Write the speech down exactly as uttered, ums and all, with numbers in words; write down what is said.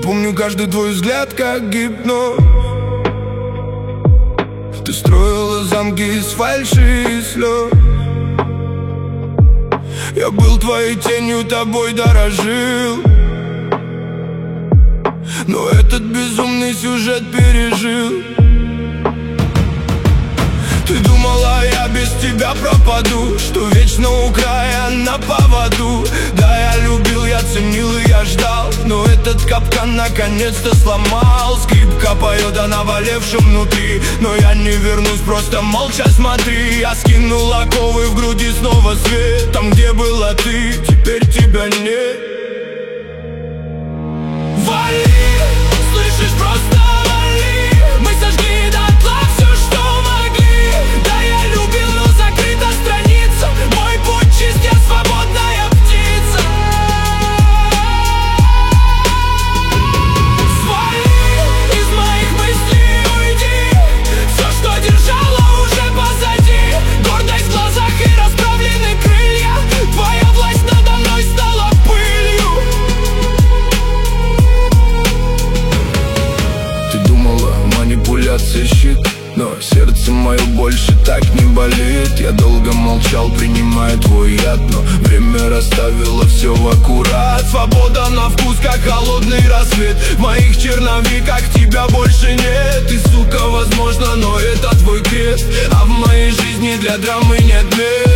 помню каждый твой взгляд, как гипноз. Ты строила замки из фальши и слез. Я был твоей тенью, тобой дорожил, но этот безумный сюжет пережил. Ты думала, я без тебя пропаду, что вечно у края на поводу. Да, я любил, я ценил и я ждал, но этот капкан наконец-то сломал. Скрипка поет о наболевшем внутри, но я не вернусь, просто молча смотри. Я скинул оковы, в груди снова свет. Там, где была ты, теперь тебя нет. Вали, слышишь, просто вали. Мы сожгли дотла все, что могли. Да, я любил, но закрыта страница. Мой путь чист, я свободная птица. Свали, из моих мыслей уйди. Все, что держало, уже позади. Гордость в глазах и расправлены крылья. Твоя власть надо мной стала пылью. Ты думала, манипуляция щит, но сердце мое больше так не болит. Я долго молчал, принимая твой яд, но время расставило все в аккурат. Свобода на вкус, как холодный рассвет. В моих черновиках тебя больше нет. Ты, сука, возможно, но это твой крест. А в моей жизни для драмы нет мест.